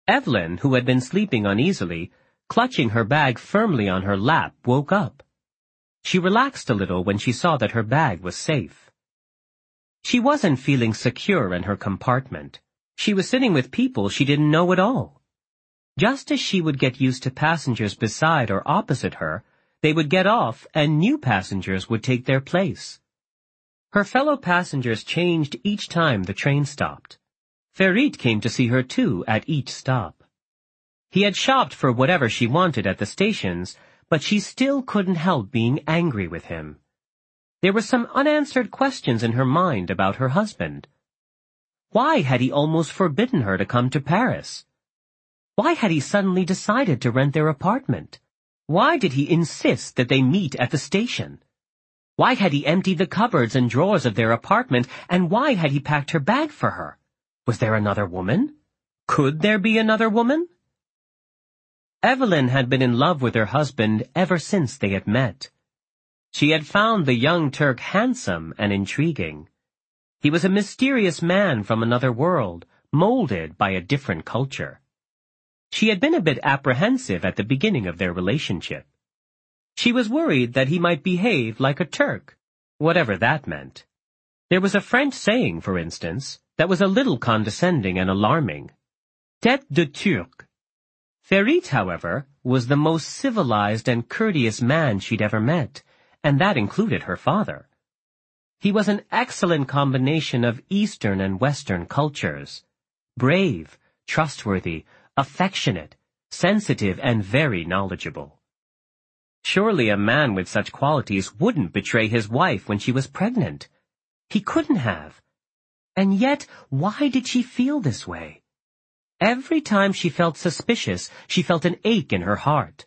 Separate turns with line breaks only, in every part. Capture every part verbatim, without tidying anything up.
Evelyn, who had been sleeping uneasily, clutching her bag firmly on her lap, woke up. She relaxed a little when she saw that her bag was safe. She wasn't feeling secure in her compartment. She was sitting with people she didn't know at all. Just as she would get used to passengers beside or opposite her, they would get off and new passengers would take their place. Her fellow passengers changed each time the train stopped. Ferit came to see her too at each stop. He had shopped for whatever she wanted at the stations, but she still couldn't help being angry with him. There were some unanswered questions in her mind about her husband. Why had he almost forbidden her to come to Paris? Why had he suddenly decided to rent their apartment? Why did he insist that they meet at the station? Why had he emptied the cupboards and drawers of their apartment, and why had he packed her bag for her? Was there another woman? Could there be another woman? Evelyn had been in love with her husband ever since they had met. She had found the young Turk handsome and intriguing. He was a mysterious man from another world, molded by a different culture. She had been a bit apprehensive at the beginning of their relationship. She was worried that he might behave like a Turk, whatever that meant. There was a French saying, for instance, that was a little condescending and alarming. Tête de Turc. Ferit, however, was the most civilized and courteous man she'd ever met, and that included her father. He was an excellent combination of Eastern and Western cultures. Brave, trustworthy, affectionate, sensitive, and very knowledgeable. Surely a man with such qualities wouldn't betray his wife when she was pregnant. He couldn't have. And yet, why did she feel this way? Every time she felt suspicious, she felt an ache in her heart.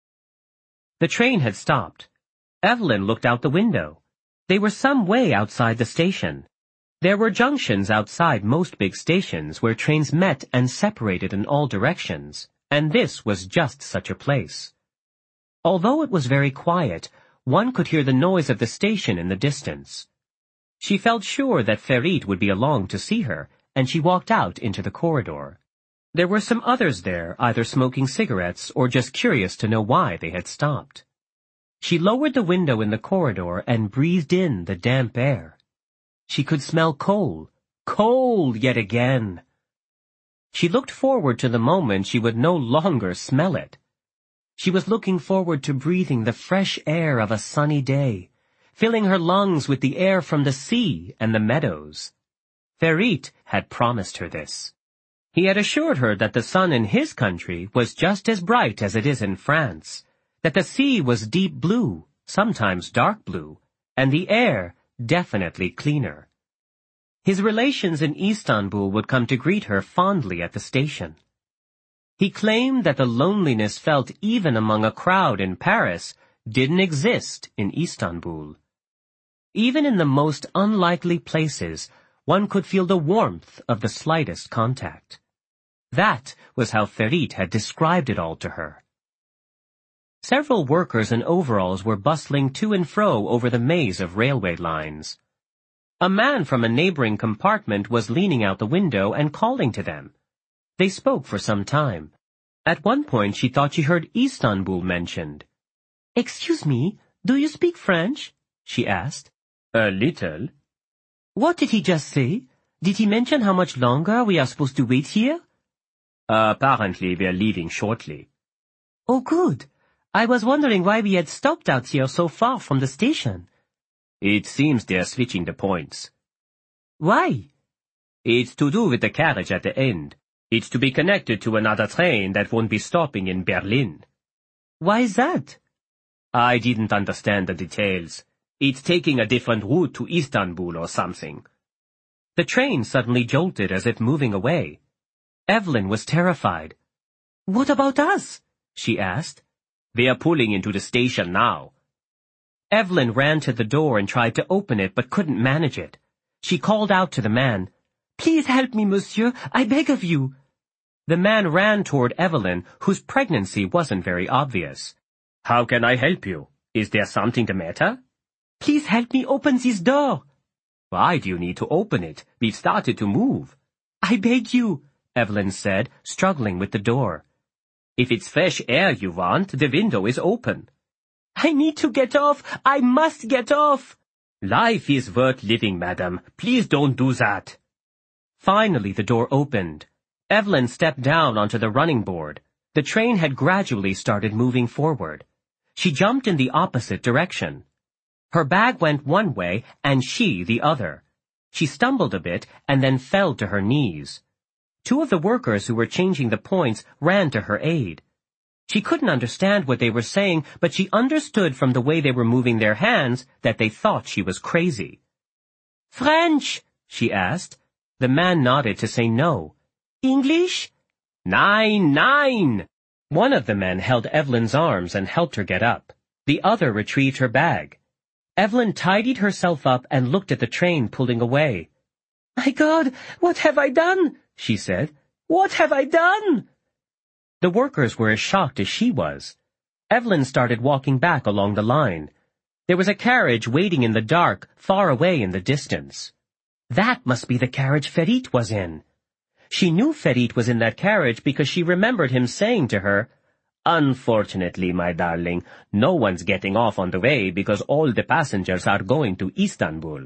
The train had stopped. Evelyn looked out the window. They were some way outside the station. There were junctions outside most big stations where trains met and separated in all directions, and this was just such a place. Although it was very quiet, one could hear the noise of the station in the distance. She felt sure that Ferit would be along to see her, and she walked out into the corridor. There were some others there, either smoking cigarettes or just curious to know why they had stopped. She lowered the window in the corridor and breathed in the damp air. She could smell coal, coal yet again. She looked forward to the moment she would no longer smell it. She was looking forward to breathing the fresh air of a sunny day, filling her lungs with the air from the sea and the meadows. Ferit had promised her this. He had assured her that the sun in his country was just as bright as it is in France, that the sea was deep blue, sometimes dark blue, and the air definitely cleaner. His relations in Istanbul would come to greet her fondly at the station. He claimed that the loneliness felt even among a crowd in Paris didn't exist in Istanbul. Even in the most unlikely places, one could feel the warmth of the slightest contact. That was how Ferit had described it all to her. Several workers in overalls were bustling to and fro over the maze of railway lines. A man from a neighboring compartment was leaning out the window and calling to them. They spoke for some time. At one point she thought she heard Istanbul mentioned. "Excuse me, do you speak French?" she asked. "A little." "What did he just say? Did he mention how much longer we are supposed to wait here?" Uh, apparently we're leaving shortly." "Oh, good. I was wondering why we had stopped out here so far from the station." "It seems they're switching the points." "Why?" "It's to do with the carriage at the end. It's to be connected to another train that won't be stopping in Berlin." "Why is that?" "I didn't understand the details. It's taking a different route to Istanbul or something." The train suddenly jolted as if moving away. Evelyn was terrified. "What about us?" she asked. "They're pulling into the station now." Evelyn ran to the door and tried to open it but couldn't manage it. She called out to the man, "Please help me, monsieur, I beg of you." The man ran toward Evelyn, whose pregnancy wasn't very obvious. "How can I help you? Is there something the matter?" "Please help me open this door." "Why do you need to open it? We've started to move." "I beg you. Evelyn said, struggling with the door. If it's fresh air you want, the window is open. I need to get off. I must get off. Life is worth living, madam. Please don't do that. Finally, the door opened. Evelyn stepped down onto the running board. The train had gradually started moving forward. She jumped in the opposite direction. Her bag went one way and she the other. She stumbled a bit and then fell to her knees. Two of the workers who were changing the points ran to her aid. She couldn't understand what they were saying, but she understood from the way they were moving their hands that they thought she was crazy. French, she asked. The man nodded to say no. English? Nine, nine! One of the men held Evelyn's arms and helped her get up. The other retrieved her bag. Evelyn tidied herself up and looked at the train pulling away. My God, what have I done? She said. What have I done? The workers were as shocked as she was. Evelyn started walking back along the line. There was a carriage waiting in the dark, far away in the distance. That must be the carriage Ferit was in. She knew Ferit was in that carriage because she remembered him saying to her, Unfortunately, my darling, no one's getting off on the way because all the passengers are going to Istanbul.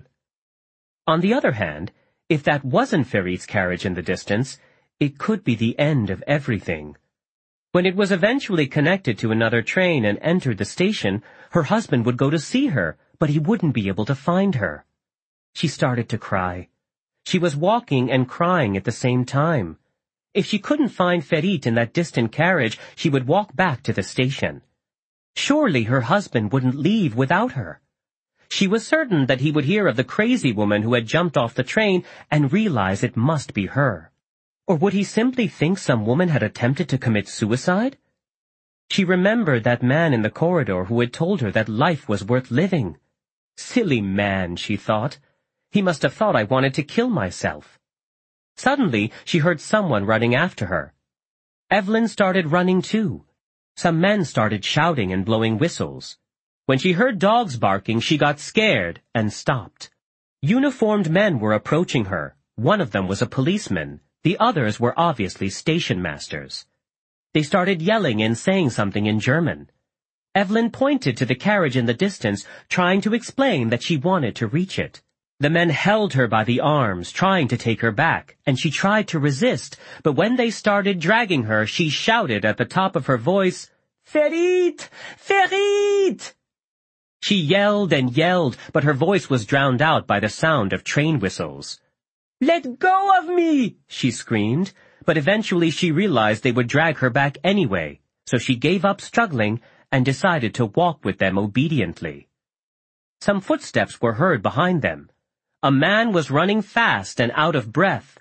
On the other hand, if that wasn't Ferit's carriage in the distance, it could be the end of everything. When it was eventually connected to another train and entered the station, her husband would go to see her, but he wouldn't be able to find her. She started to cry. She was walking and crying at the same time. If she couldn't find Ferit in that distant carriage, she would walk back to the station. Surely her husband wouldn't leave without her. She was certain that he would hear of the crazy woman who had jumped off the train and realize it must be her. Or would he simply think some woman had attempted to commit suicide? She remembered that man in the corridor who had told her that life was worth living. Silly man, she thought. He must have thought I wanted to kill myself. Suddenly, she heard someone running after her. Evelyn started running too. Some men started shouting and blowing whistles. When she heard dogs barking, she got scared and stopped. Uniformed men were approaching her. One of them was a policeman. The others were obviously station masters. They started yelling and saying something in German. Evelyn pointed to the carriage in the distance, trying to explain that she wanted to reach it. The men held her by the arms, trying to take her back, and she tried to resist, but when they started dragging her, she shouted at the top of her voice, Ferit! Ferit! She yelled and yelled, but her voice was drowned out by the sound of train whistles. Let go of me! She screamed, but eventually she realized they would drag her back anyway, so she gave up struggling and decided to walk with them obediently. Some footsteps were heard behind them. A man was running fast and out of breath.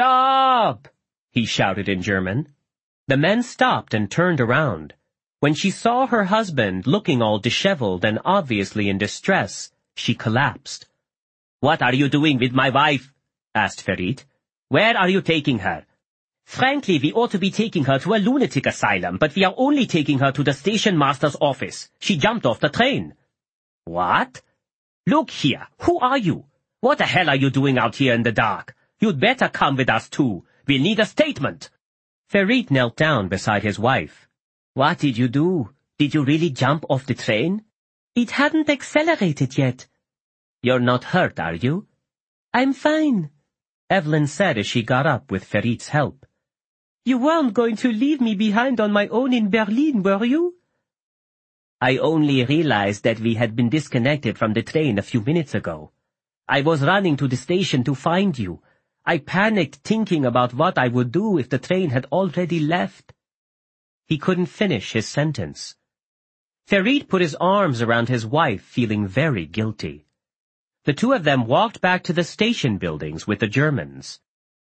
Stop! He shouted in German. The men stopped and turned around. When she saw her husband looking all disheveled and obviously in distress, she collapsed. What are you doing with my wife? Asked Ferit. Where are you taking her? Frankly, we ought to be taking her to a lunatic asylum, but we are only taking her to the station master's office. She jumped off the train. What? Look here, who are you? What the hell are you doing out here in the dark? You'd better come with us too. We'll need a statement. Ferit knelt down beside his wife. What did you do? Did you really jump off the train? It hadn't accelerated yet. You're not hurt, are you? I'm fine, Evelyn said as she got up with Ferit's help. You weren't going to leave me behind on my own in Berlin, were you? I only realized that we had been disconnected from the train a few minutes ago. I was running to the station to find you. I panicked thinking about what I would do if the train had already left. He couldn't finish his sentence. Ferit put his arms around his wife, feeling very guilty. The two of them walked back to the station buildings with the Germans.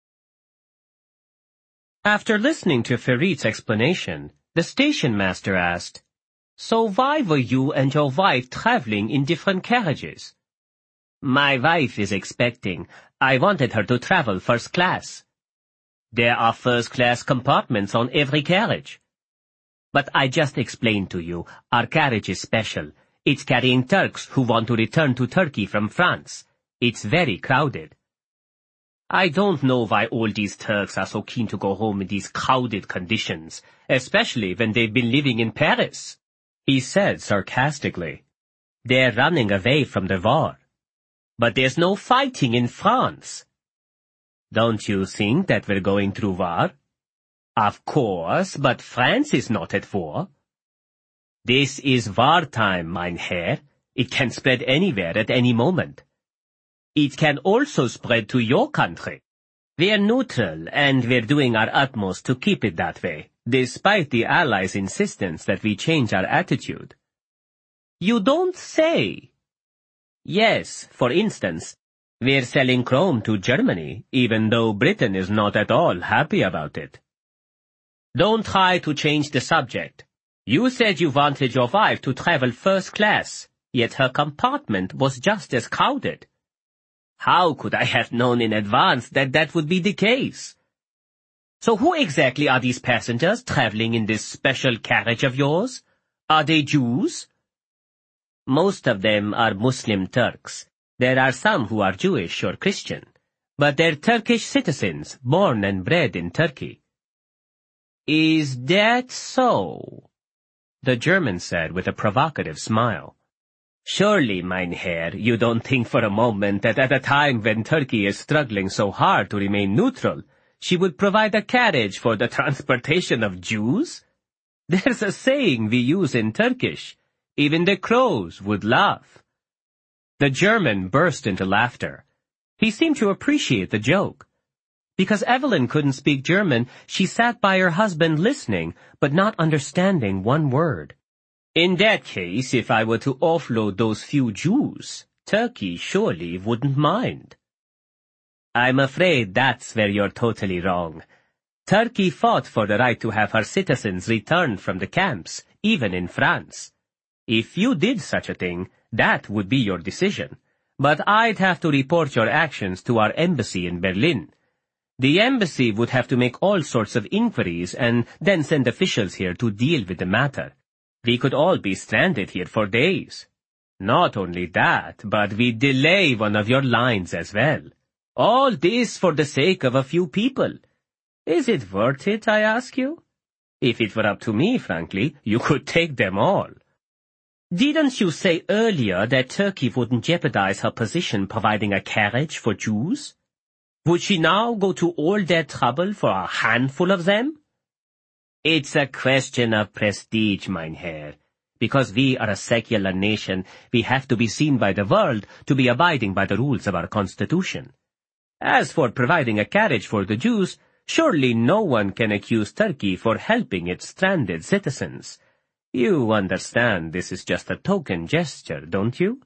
After listening to Ferit's explanation, the station master asked, So why were you and your wife traveling in different carriages? My wife is expecting. I wanted her to travel first class. There are first-class compartments on every carriage. But I just explained to you, our carriage is special. It's carrying Turks who want to return to Turkey from France. It's very crowded. I don't know why all these Turks are so keen to go home in these crowded conditions, especially when they've been living in Paris, he said sarcastically. They're running away from the war. But there's no fighting in France. Don't you think that we're going through war? Of course, but France is not at war. This is wartime, mein Herr. It can spread anywhere at any moment. It can also spread to your country. We're neutral, and we're doing our utmost to keep it that way, despite the Allies' insistence that we change our attitude. You don't say. Yes, for instance, we're selling chrome to Germany, even though Britain is not at all happy about it. Don't try to change the subject. You said you wanted your wife to travel first class, yet her compartment was just as crowded. How could I have known in advance that that would be the case? So who exactly are these passengers traveling in this special carriage of yours? Are they Jews? Most of them are Muslim Turks. There are some who are Jewish or Christian, but they're Turkish citizens, born and bred in Turkey. Is that so? The German said with a provocative smile. Surely, mein Herr, you don't think for a moment that at a time when Turkey is struggling so hard to remain neutral, she would provide a carriage for the transportation of Jews? There's a saying we use in Turkish. Even the crows would laugh. The German burst into laughter. He seemed to appreciate the joke. Because Evelyn couldn't speak German, she sat by her husband listening, but not understanding one word. In that case, if I were to offload those few Jews, Turkey surely wouldn't mind. I'm afraid that's where you're totally wrong. Turkey fought for the right to have her citizens returned from the camps, even in France. If you did such a thing, that would be your decision. But I'd have to report your actions to our embassy in Berlin. The embassy would have to make all sorts of inquiries and then send officials here to deal with the matter. We could all be stranded here for days. Not only that, but we'd delay one of your lines as well. All this for the sake of a few people. Is it worth it, I ask you? If it were up to me, frankly, you could take them all. Didn't you say earlier that Turkey wouldn't jeopardize her position providing a carriage for Jews? Would she now go to all that trouble for a handful of them? It's a question of prestige, mein Herr. Because we are a secular nation, we have to be seen by the world to be abiding by the rules of our constitution. As for providing a carriage for the Jews, surely no one can accuse Turkey for helping its stranded citizens. You understand this is just a token gesture, don't you?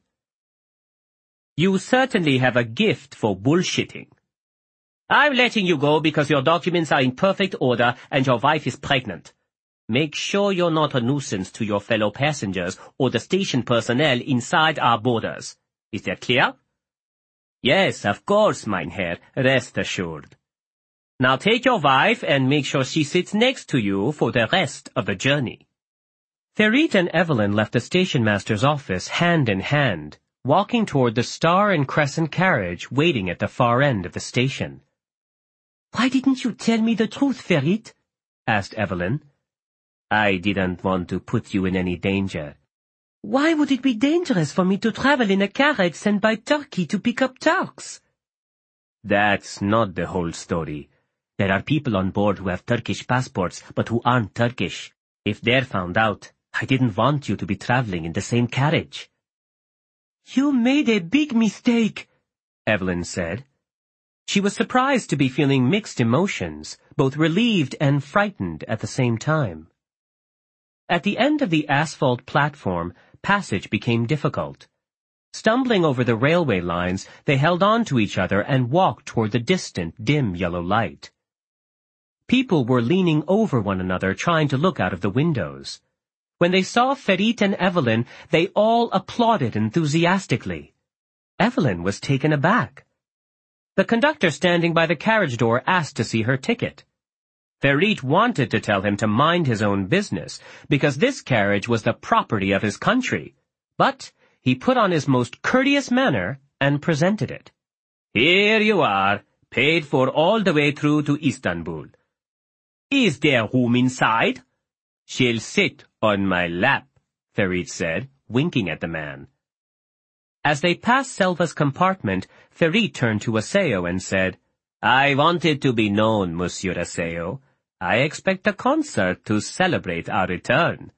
You certainly have a gift for bullshitting. I'm letting you go because your documents are in perfect order and your wife is pregnant. Make sure you're not a nuisance to your fellow passengers or the station personnel inside our borders. Is that clear? Yes, of course, mein Herr, rest assured. Now take your wife and make sure she sits next to you for the rest of the journey. Ferit and Evelyn left the station master's office hand in hand, walking toward the Star and Crescent carriage waiting at the far end of the station. Why didn't you tell me the truth, Ferit? Asked Evelyn. I didn't want to put you in any danger. Why would it be dangerous for me to travel in a carriage sent by Turkey to pick up Turks? That's not the whole story. There are people on board who have Turkish passports but who aren't Turkish. If they're found out, I didn't want you to be traveling in the same carriage. You made a big mistake, Evelyn said. She was surprised to be feeling mixed emotions, both relieved and frightened at the same time. At the end of the asphalt platform, passage became difficult. Stumbling over the railway lines, they held on to each other and walked toward the distant, dim yellow light. People were leaning over one another trying to look out of the windows. When they saw Ferit and Evelyn, they all applauded enthusiastically. Evelyn was taken aback. The conductor standing by the carriage door asked to see her ticket. Ferit wanted to tell him to mind his own business, because this carriage was the property of his country, but he put on his most courteous manner and presented it. Here you are. paid for all the way through to Istanbul. Is there room inside? She'll sit on my lap, Ferit said, winking at the man. As they passed Selva's compartment, Ferit turned to Aseo and said, I want it to be known, Monsieur Aseo. I expect a concert to celebrate our return.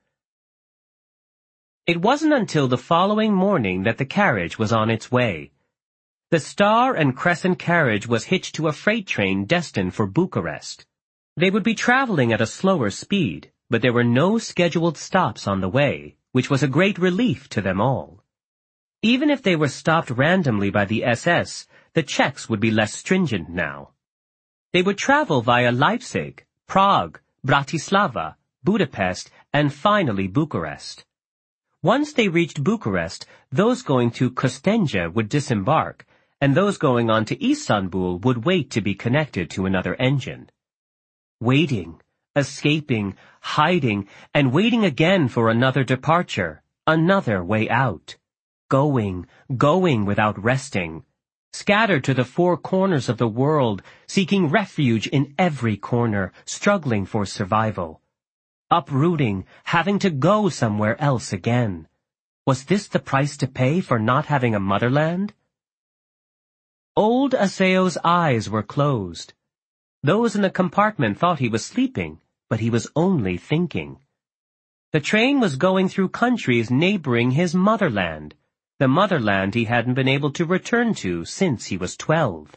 It wasn't until the following morning that the carriage was on its way. The Star and Crescent carriage was hitched to a freight train destined for Bucharest. They would be traveling at a slower speed, but there were no scheduled stops on the way, which was a great relief to them all. Even if they were stopped randomly by the S S, the checks would be less stringent now. They would travel via Leipzig, Prague, Bratislava, Budapest, and finally Bucharest. Once they reached Bucharest, those going to Kostenja would disembark, and those going on to Istanbul would wait to be connected to another engine. Waiting, escaping, hiding, and waiting again for another departure, another way out. Going, going without resting. Scattered to the four corners of the world, seeking refuge in every corner, struggling for survival. Uprooting, having to go somewhere else again. Was this the price to pay for not having a motherland? Old Aseo's eyes were closed. Those in the compartment thought he was sleeping, but he was only thinking. The train was going through countries neighboring his motherland, the motherland he hadn't been able to return to since he was twelve.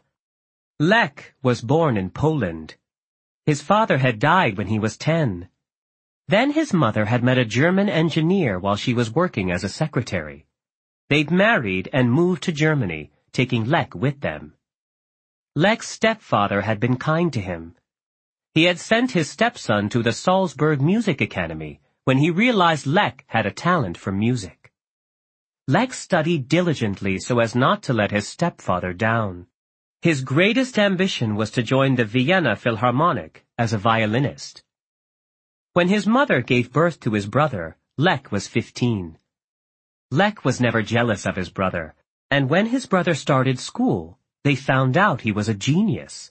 Lech was born in Poland. His father had died when he was ten. Then his mother had met a German engineer while she was working as a secretary. They'd married and moved to Germany, taking Lech with them. Lech's stepfather had been kind to him. He had sent his stepson to the Salzburg Music Academy when he realized Lech had a talent for music. Lech studied diligently so as not to let his stepfather down. His greatest ambition was to join the Vienna Philharmonic as a violinist. When his mother gave birth to his brother, Lech was fifteen. Lech was never jealous of his brother, and when his brother started school, they found out he was a genius.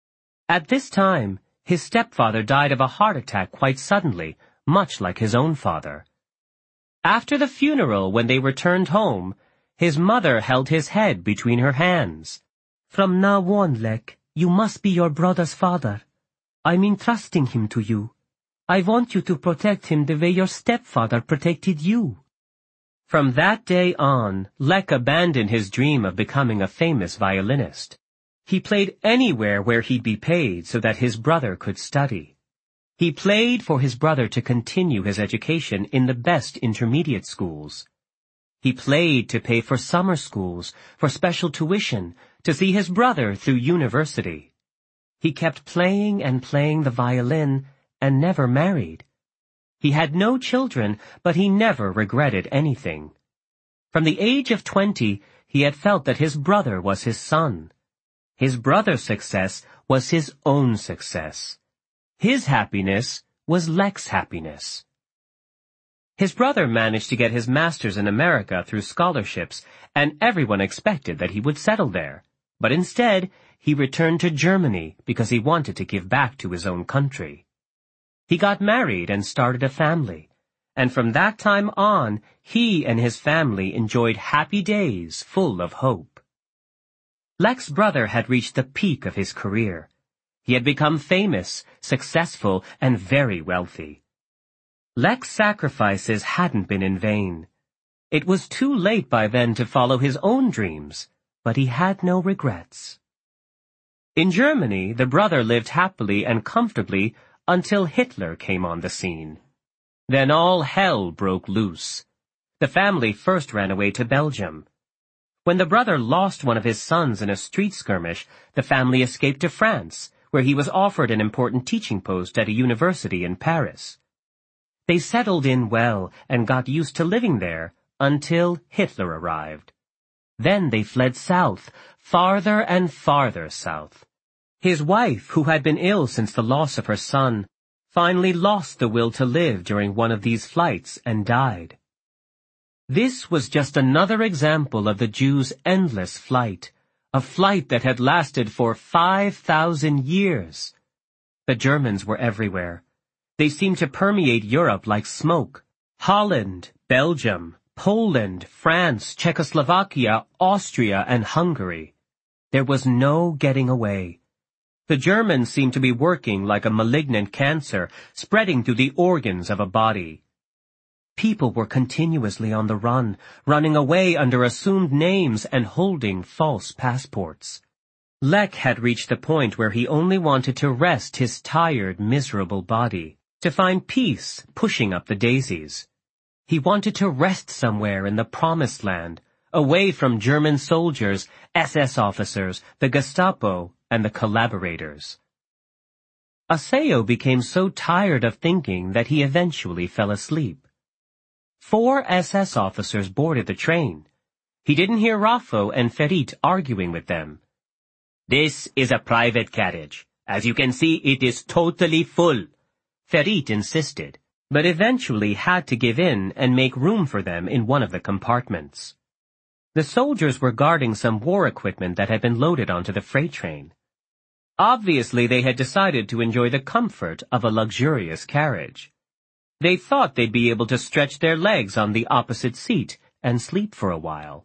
At this time, his stepfather died of a heart attack quite suddenly, much like his own father. After the funeral, when they returned home, his mother held his head between her hands. From now on, Lech, you must be your brother's father. I'm entrusting him to you. I want you to protect him the way your stepfather protected you. From that day on, Lech abandoned his dream of becoming a famous violinist. He played anywhere where he'd be paid so that his brother could study. He played for his brother to continue his education in the best intermediate schools. He played to pay for summer schools, for special tuition, to see his brother through university. He kept playing and playing the violin and never married. He had no children, but he never regretted anything. From the age of twenty, he had felt that his brother was his son. His brother's success was his own success. His happiness was Lech's happiness. His brother managed to get his master's in America through scholarships, and everyone expected that he would settle there. But instead, he returned to Germany because he wanted to give back to his own country. He got married and started a family, and from that time on, he and his family enjoyed happy days full of hope. Lech's brother had reached the peak of his career. He had become famous, successful, and very wealthy. Lech's sacrifices hadn't been in vain. It was too late by then to follow his own dreams, but he had no regrets. In Germany, the brother lived happily and comfortably until Hitler came on the scene. Then all hell broke loose. The family first ran away to Belgium. When the brother lost one of his sons in a street skirmish, the family escaped to France, where he was offered an important teaching post at a university in Paris. They settled in well and got used to living there until Hitler arrived. Then they fled south, farther and farther south. His wife, who had been ill since the loss of her son, finally lost the will to live during one of these flights and died. This was just another example of the Jews' endless flight, a flight that had lasted for five thousand years. The Germans were everywhere. They seemed to permeate Europe like smoke. Holland, Belgium, Poland, France, Czechoslovakia, Austria, and Hungary. There was no getting away. The Germans seemed to be working like a malignant cancer, spreading through the organs of a body. People were continuously on the run, running away under assumed names and holding false passports. Lech had reached the point where he only wanted to rest his tired, miserable body, to find peace pushing up the daisies. He wanted to rest somewhere in the promised land, away from German soldiers, S S officers, the Gestapo, and the collaborators. Aseo became so tired of thinking that he eventually fell asleep. Four S S officers boarded the train. He didn't hear Raffo and Ferit arguing with them. "This is a private carriage. As you can see, it is totally full," Ferit insisted, but eventually had to give in and make room for them in one of the compartments. The soldiers were guarding some war equipment that had been loaded onto the freight train. Obviously, they had decided to enjoy the comfort of a luxurious carriage. They thought they'd be able to stretch their legs on the opposite seat and sleep for a while.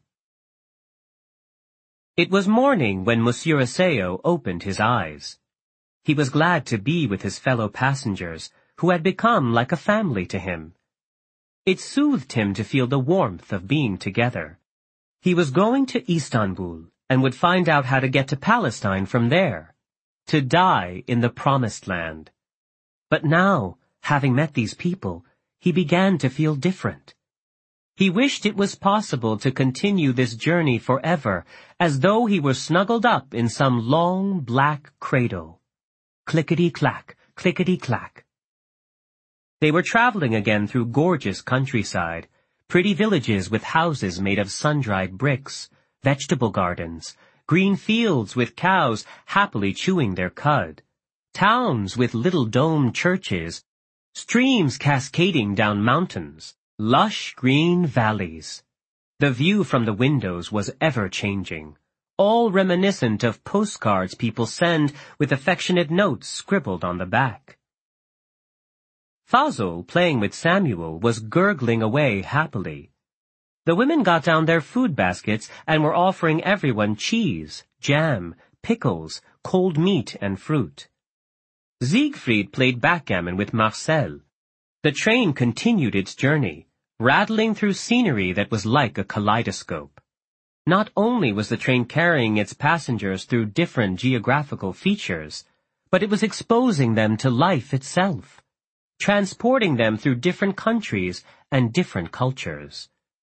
It was morning when Monsieur Aseo opened his eyes. He was glad to be with his fellow passengers, who had become like a family to him. It soothed him to feel the warmth of being together. He was going to Istanbul and would find out how to get to Palestine from there, to die in the promised land. But now, having met these people, he began to feel different. He wished it was possible to continue this journey forever, as though he were snuggled up in some long black cradle. Clickety-clack, clickety-clack. They were traveling again through gorgeous countryside, pretty villages with houses made of sun-dried bricks, vegetable gardens, green fields with cows happily chewing their cud, towns with little domed churches, streams cascading down mountains, lush green valleys. The view from the windows was ever-changing, all reminiscent of postcards people send with affectionate notes scribbled on the back. Fazıl, playing with Samuel, was gurgling away happily. The women got down their food baskets and were offering everyone cheese, jam, pickles, cold meat, and fruit. Siegfried played backgammon with Marcel. The train continued its journey, rattling through scenery that was like a kaleidoscope. Not only was the train carrying its passengers through different geographical features, but it was exposing them to life itself, transporting them through different countries and different cultures.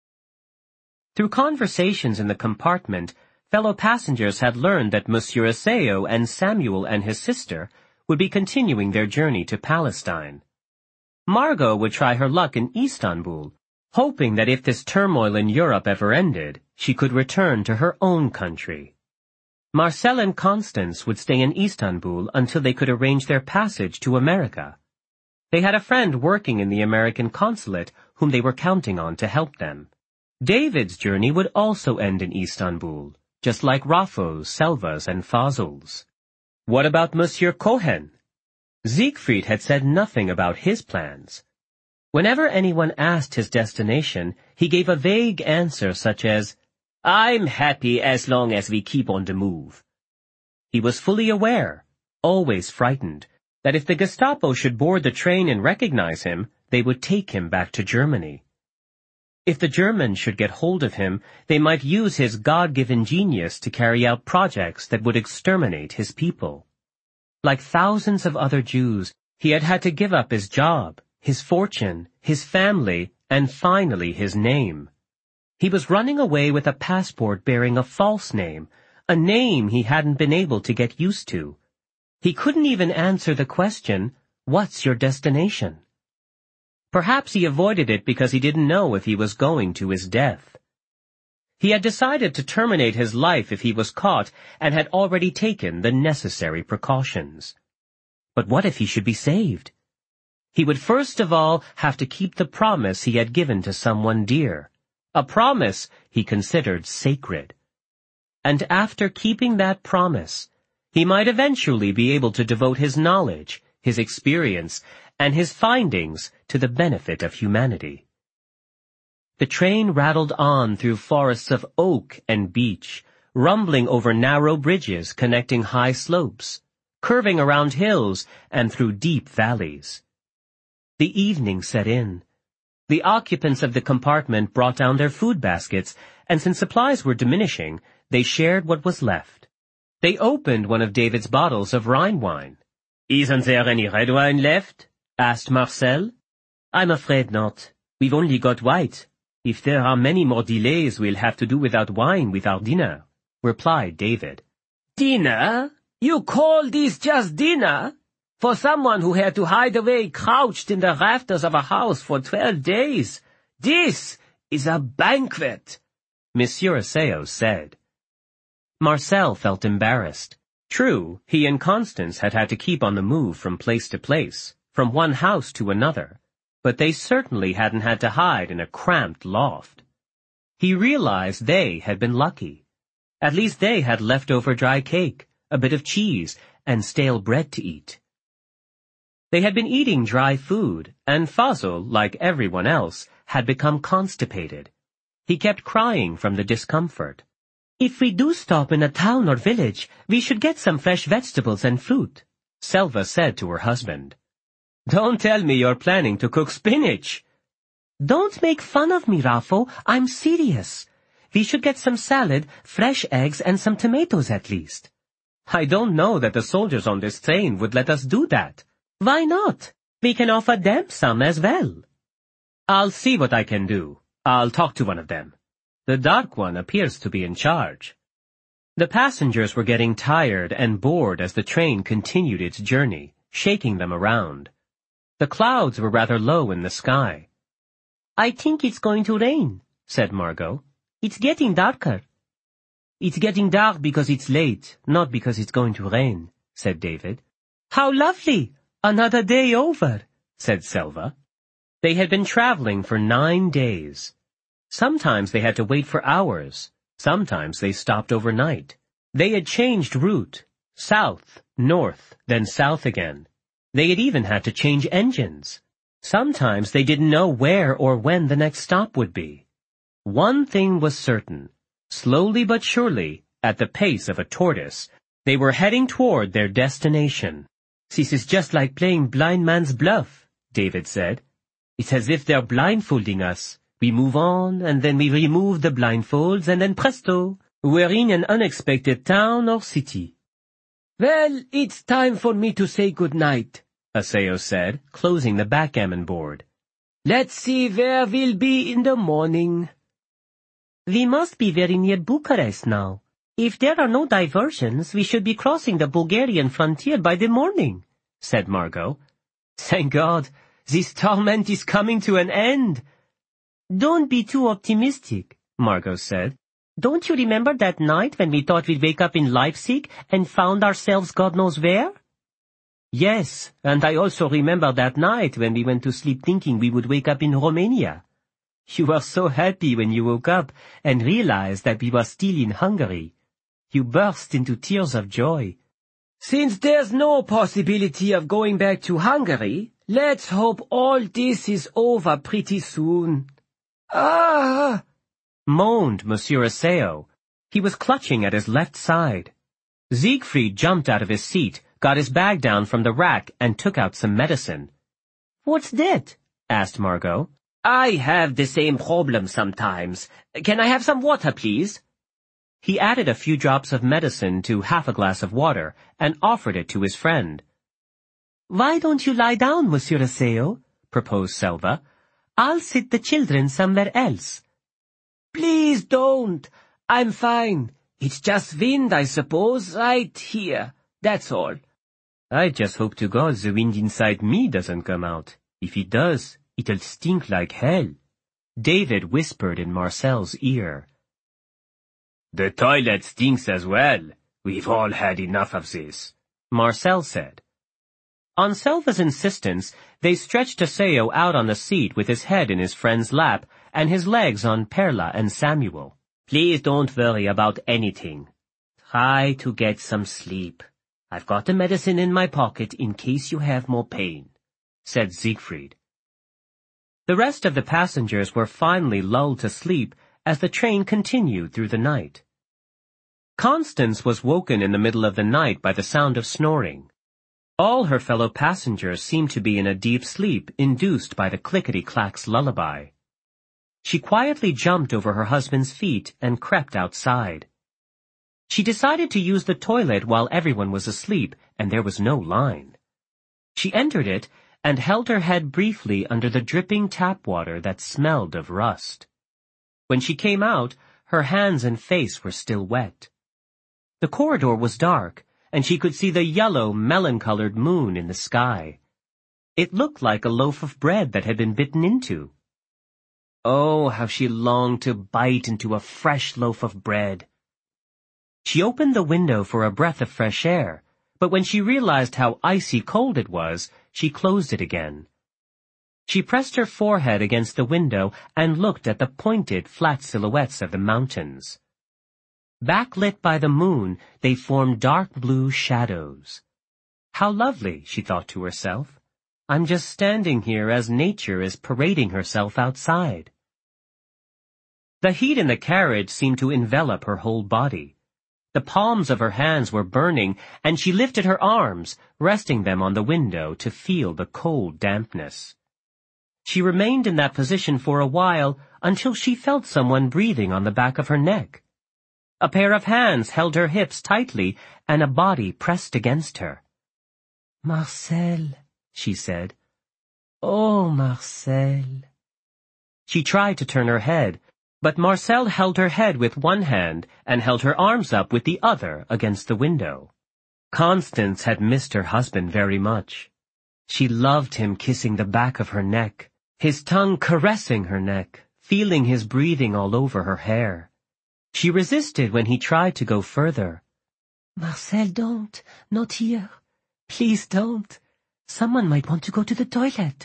Through conversations in the compartment, fellow passengers had learned that Monsieur Aseo and Samuel and his sister would be continuing their journey to Palestine. Margot would try her luck in Istanbul, hoping that if this turmoil in Europe ever ended, she could return to her own country. Marcel and Constance would stay in Istanbul until they could arrange their passage to America. They had a friend working in the American consulate whom they were counting on to help them. David's journey would also end in Istanbul, just like Raffo's, Selva's, and Fazıl's. What about Monsieur Cohen? Siegfried had said nothing about his plans. Whenever anyone asked his destination, he gave a vague answer such as, "I'm happy as long as we keep on the move." He was fully aware, always frightened, that if the Gestapo should board the train and recognize him, they would take him back to Germany. If the Germans should get hold of him, they might use his God-given genius to carry out projects that would exterminate his people. Like thousands of other Jews, he had had to give up his job, his fortune, his family, and finally his name. He was running away with a passport bearing a false name, a name he hadn't been able to get used to. He couldn't even answer the question, "What's your destination?" Perhaps he avoided it because he didn't know if he was going to his death. He had decided to terminate his life if he was caught and had already taken the necessary precautions. But what if he should be saved? He would first of all have to keep the promise he had given to someone dear, a promise he considered sacred. and after keeping that promise, he might eventually be able to devote his knowledge, his experience, and his findings to the benefit of humanity. The train rattled on through forests of oak and beech, rumbling over narrow bridges connecting high slopes, curving around hills and through deep valleys. The evening set in. The occupants of the compartment brought down their food baskets, and since supplies were diminishing, they shared what was left. They opened one of David's bottles of Rhine wine. "Isn't there any red wine left?" asked Marcel. "I'm afraid not. We've only got white. If there are many more delays, we'll have to do without wine with our dinner," replied David.
"Dinner? You call this just dinner? For someone who had to hide away crouched in the rafters of a house for twelve days, this is a banquet,"
Monsieur Asseo said. Marcel felt embarrassed. True, he and Constance had had to keep on the move from place to place, from one house to another, but they certainly hadn't had to hide in a cramped loft. He realized they had been lucky. At least they had leftover dry cake, a bit of cheese, and stale bread to eat. They had been eating dry food, and Fazel, like everyone else, had become constipated. He kept crying from the discomfort. "If we do stop in a town or village, we should get some fresh vegetables and fruit," Selva said to her husband.
"Don't tell me you're planning to cook spinach."
"Don't make fun of me, Raffo. I'm serious. We should get some salad, fresh eggs, and some tomatoes at least."
"I don't know that the soldiers on this train would let us do that."
"Why not? We can offer them some as well."
"I'll see what I can do. I'll talk to one of them. The dark one appears to be in charge."
The passengers were getting tired and bored as the train continued its journey, shaking them around. The clouds were rather low in the sky. "I think it's going to rain," said Margot. "It's getting darker."
"It's getting dark because it's late, not because it's going to rain," said David.
"How lovely! Another day over,"
said Selva.
They had been traveling for nine days. Sometimes they had to wait for hours. Sometimes they stopped overnight. They had changed route, south, north, then south again. They had even had to change engines. Sometimes they didn't know where or when the next stop would be. One thing was certain. Slowly but surely, at the pace of a tortoise, they were heading toward their destination.
"This is just like playing blind man's bluff," David said. "It's as if they're blindfolding us. We move on, and then we remove the blindfolds, and then presto, we're in an unexpected town or city." "Well, it's time for me to say good night," Asseo said, closing the backgammon board. "Let's see where we'll be in the morning."
"We must be very near Bucharest now. If there are no diversions, we should be crossing the Bulgarian frontier by the morning," said Margot.
"Thank God, this torment is coming to an end."
"Don't be too optimistic," Margot said. "Don't you remember that night when we thought we'd wake up in Leipzig and found ourselves God knows where?"
"Yes, and I also remember that night when we went to sleep thinking we would wake up in Romania. You were so happy when you woke up and realized that we were still in Hungary. You burst into tears of joy." "Since there's no possibility of going back to Hungary, let's hope all this is over pretty soon." "Ah!"
moaned Monsieur Asseo. He was clutching at his left side. Siegfried jumped out of his seat, got his bag down from the rack, and took out some medicine.
"What's that?"
asked Margot.
"I have the same problem sometimes. Can I have some water, please?"
He added a few drops of medicine to half a glass of water and offered it to his friend.
"Why don't you lie down, Monsieur Asseo?" proposed Selva. "I'll sit the children somewhere else." "Please don't. I'm fine. It's just wind, I suppose, right here. That's all."
"I just hope to God the wind inside me doesn't come out. If it does, it'll stink like hell," David whispered in Marcel's ear.
"The toilet stinks as well. We've all had enough of this,"
Marcel said. On Selva's insistence, they stretched Asseo out on the seat with his head in his friend's lap and his legs on Perla and Samuel. Please don't worry about anything. Try to get some sleep. I've got the medicine in my pocket in case you have more pain," said Siegfried. The rest of the passengers were finally lulled to sleep as the train continued through the night. Constance was woken in the middle of the night by the sound of snoring. All her fellow passengers seemed to be in a deep sleep induced by the clickety-clack's lullaby. She quietly jumped over her husband's feet and crept outside. She decided to use the toilet while everyone was asleep and there was no line. She entered it and held her head briefly under the dripping tap water that smelled of rust. When she came out, her hands and face were still wet. The corridor was dark, and she could see the yellow, melon-colored moon in the sky. It looked like a loaf of bread that had been bitten into. Oh, how she longed to bite into a fresh loaf of bread. She opened the window for a breath of fresh air, but when she realized how icy cold it was, she closed it again. She pressed her forehead against the window and looked at the pointed, flat silhouettes of the mountains. Backlit by the moon, they formed dark blue shadows. How lovely, she thought to herself. I'm just standing here as nature is parading herself outside. The heat in the carriage seemed to envelop her whole body. The palms of her hands were burning, and she lifted her arms, resting them on the window to feel the cold dampness. She remained in that position for a while until she felt someone breathing on the back of her neck. A pair of hands held her hips tightly, and a body pressed against her. "Marcel," she said. "Oh, Marcel." She tried to turn her head, but Marcel held her head with one hand and held her arms up with the other against the window. Constance had missed her husband very much. She loved him kissing the back of her neck, his tongue caressing her neck, feeling his breathing all over her hair. She resisted when he tried to go further. "Marcel, don't. Not here. Please don't. Someone might want to go to the toilet."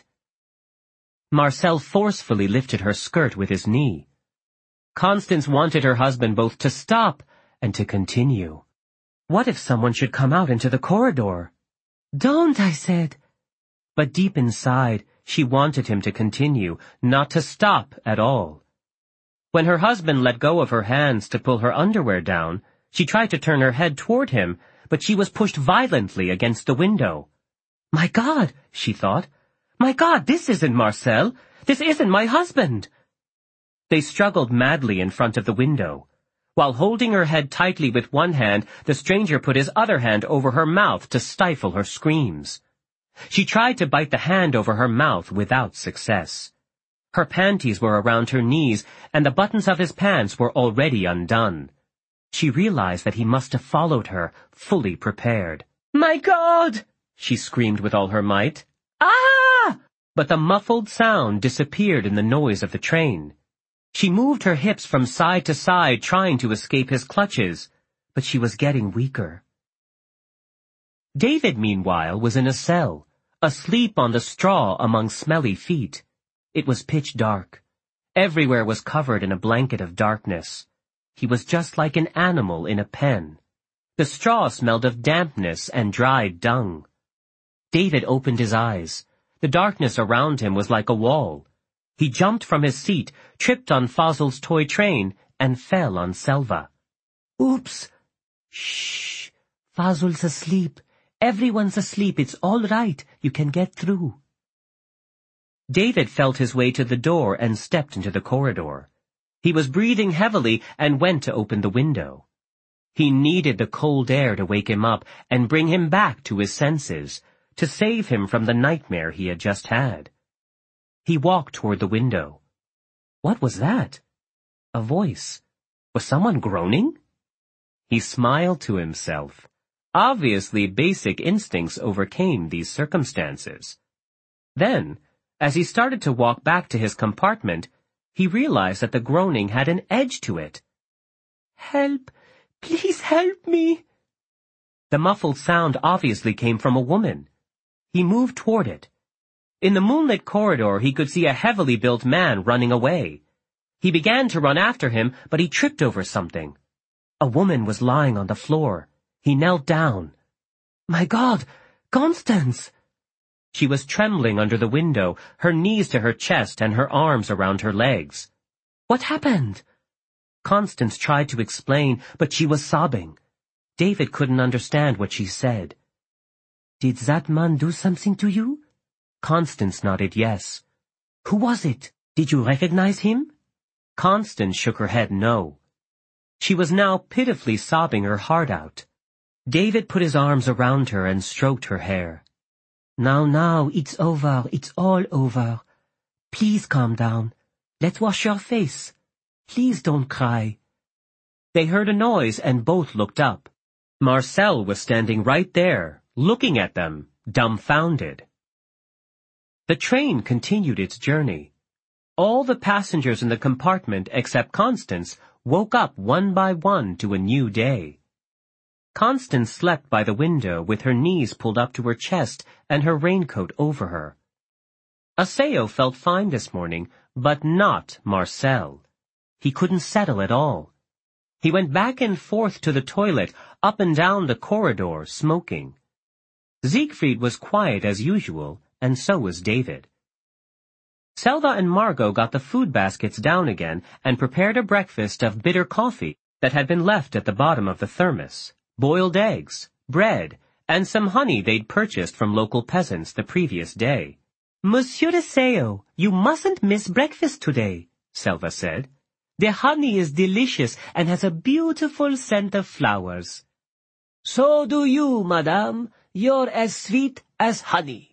Marcel forcefully lifted her skirt with his knee. Constance wanted her husband both to stop and to continue. What if someone should come out into the corridor? "Don't," I said. But deep inside, she wanted him to continue, not to stop at all. When her husband let go of her hands to pull her underwear down, she tried to turn her head toward him, but she was pushed violently against the window. "My God," she thought. "My God, this isn't Marcel. This isn't my husband." They struggled madly in front of the window. While holding her head tightly with one hand, the stranger put his other hand over her mouth to stifle her screams. She tried to bite the hand over her mouth without success. Her panties were around her knees, and the buttons of his pants were already undone. She realized that he must have followed her, fully prepared. "My God!" she screamed with all her might. "Ah!" But the muffled sound disappeared in the noise of the train. She moved her hips from side to side, trying to escape his clutches, but she was getting weaker. David, meanwhile, was in a cell, asleep on the straw among smelly feet. It was pitch dark. Everywhere was covered in a blanket of darkness. He was just like an animal in a pen. The straw smelled of dampness and dried dung. David opened his eyes. The darkness around him was like a wall. He jumped from his seat, tripped on Fazel's toy train, and fell on Selva. "Oops! Shh! Fazel's asleep. Everyone's asleep. It's all right. You can get through." David felt his way to the door and stepped into the corridor. He was breathing heavily and went to open the window. He needed the cold air to wake him up and bring him back to his senses, to save him from the nightmare he had just had. He walked toward the window. What was that? A voice. Was someone groaning? He smiled to himself. Obviously, basic instincts overcame these circumstances. Then, as he started to walk back to his compartment, he realized that the groaning had an edge to it. "Help! Please help me!" The muffled sound obviously came from a woman. He moved toward it. In the moonlit corridor, he could see a heavily built man running away. He began to run after him, but he tripped over something. A woman was lying on the floor. He knelt down. "My God! Constance!" She was trembling under the window, her knees to her chest and her arms around her legs. "What happened?" Constance tried to explain, but she was sobbing. David couldn't understand what she said. "Did that man do something to you?" Constance nodded yes. "Who was it? Did you recognize him?" Constance shook her head no. She was now pitifully sobbing her heart out. David put his arms around her and stroked her hair. "Now, now, it's over, it's all over. Please calm down. Let's wash your face. Please don't cry." They heard a noise and both looked up. Marcel was standing right there, looking at them, dumbfounded. The train continued its journey. All the passengers in the compartment except Constance woke up one by one to a new day. Constance slept by the window with her knees pulled up to her chest and her raincoat over her. Aseo felt fine this morning, but not Marcel. He couldn't settle at all. He went back and forth to the toilet, up and down the corridor, smoking. Siegfried was quiet as usual, and so was David. Selva and Margot got the food baskets down again and prepared a breakfast of bitter coffee that had been left at the bottom of the thermos, boiled eggs, bread, and some honey they'd purchased from local peasants the previous day. "Monsieur Aseo, you mustn't miss breakfast today," Selva said. "The honey is delicious and has a beautiful scent of flowers." "So do you, madame. You're as sweet as honey."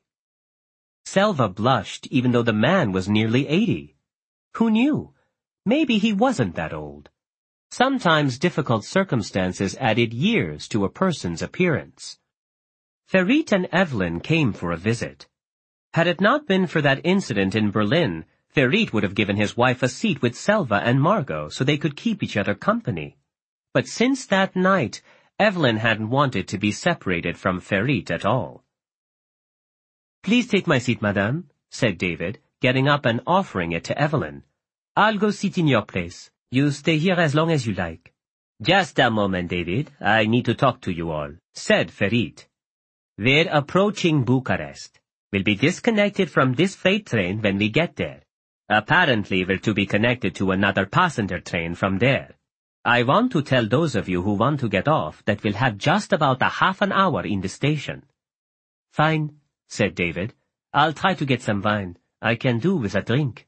Selva blushed even though the man was nearly eighty. Who knew? Maybe he wasn't that old. Sometimes difficult circumstances added years to a person's appearance. Ferit and Evelyn came for a visit. Had it not been for that incident in Berlin, Ferit would have given his wife a seat with Selva and Margot so they could keep each other company. But since that night, Evelyn hadn't wanted to be separated from Ferit at all. "Please take my seat, madame," said David, getting up and offering it to Evelyn. "I'll go sit in your place. You stay here as long as you like." "Just a moment, David. I need to talk to you all," said Ferit. "We're approaching Bucharest. We'll be disconnected from this freight train when we get there. Apparently we're to be connected to another passenger train from there. I want to tell those of you who want to get off that we'll have just about a half an hour in the station." "Fine," said David. "I'll try to get some wine. I can do with a drink."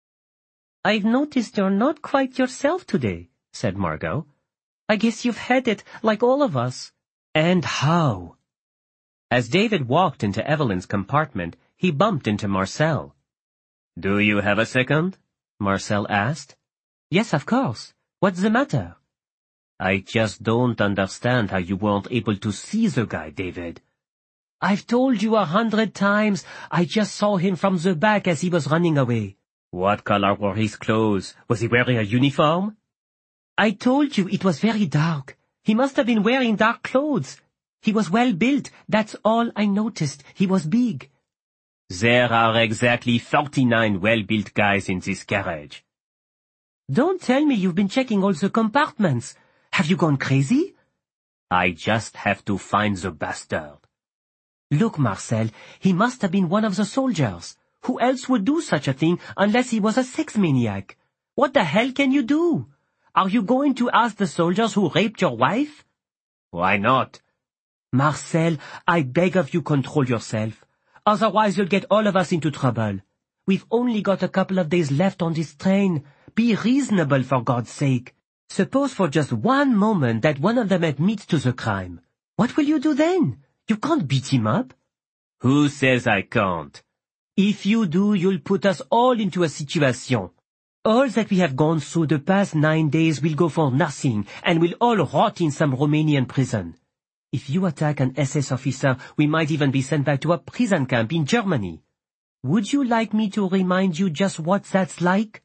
"I've noticed you're not quite yourself today," said Margot. "I guess you've had it, like all of us." "And how?" As David walked into Evelyn's compartment, he bumped into Marcel. "Do you have a second?" Marcel asked. "Yes, of course. What's the matter?" "I just don't understand how you weren't able to see the guy, David." "I've told you a hundred times. I just saw him from the back as he was running away." "What color were his clothes? Was he wearing a uniform?" "I told you it was very dark. He must have been wearing dark clothes. He was well built. That's all I noticed. He was big." "There are exactly forty-nine well-built guys in this carriage." "Don't tell me you've been checking all the compartments. Have you gone crazy?" "I just have to find the bastard." "Look, Marcel, he must have been one of the soldiers. Who else would do such a thing unless he was a sex maniac? What the hell can you do? Are you going to ask the soldiers who raped your wife?" "Why not?" "Marcel, I beg of you, control yourself. Otherwise you'll get all of us into trouble. We've only got a couple of days left on this train. Be reasonable, for God's sake. Suppose for just one moment that one of them admits to the crime. What will you do then? You can't beat him up." "Who says I can't?" "If you do, you'll put us all into a situation. All that we have gone through the past nine days will go for nothing, and we'll all rot in some Romanian prison. If you attack an S S officer, we might even be sent back to a prison camp in Germany. Would you like me to remind you just what that's like?"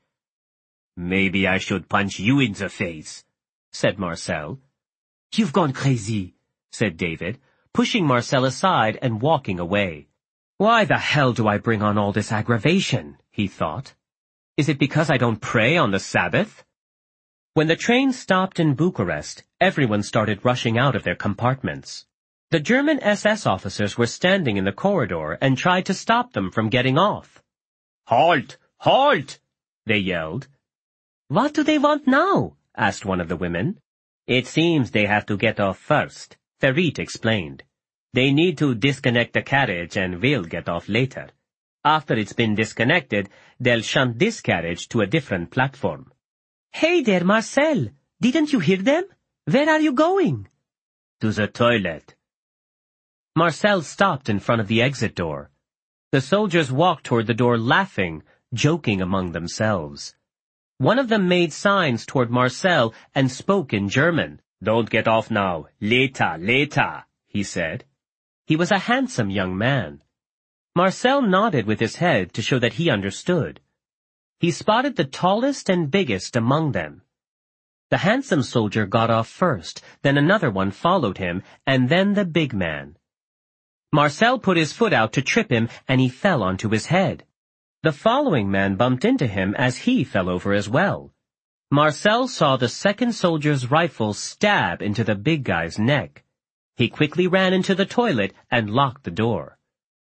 "Maybe I should punch you in the face," said Marcel. "You've gone crazy," said David, pushing Marcel aside and walking away. "Why the hell do I bring on all this aggravation?" he thought. Is it because I don't pray on the Sabbath? When the train stopped in Bucharest, everyone started rushing out of their compartments. The German S S officers were standing in the corridor and tried to stop them from getting off. "Halt! Halt!" they yelled. "What do they want now?" asked one of the women. "It seems they have to get off first," Ferit explained. "They need to disconnect the carriage and we'll get off later. After it's been disconnected, they'll shunt this carriage to a different platform." "Hey there, Marcel! Didn't you hear them? Where are you going?" "To the toilet." Marcel stopped in front of the exit door. The soldiers walked toward the door laughing, joking among themselves. One of them made signs toward Marcel and spoke in German. "Don't get off now. Later, later," he said. He was a handsome young man. Marcel nodded with his head to show that he understood. He spotted the tallest and biggest among them. The handsome soldier got off first, then another one followed him, and then the big man. Marcel put his foot out to trip him, and he fell onto his head. The following man bumped into him as he fell over as well. Marcel saw the second soldier's rifle stab into the big guy's neck. He quickly ran into the toilet and locked the door.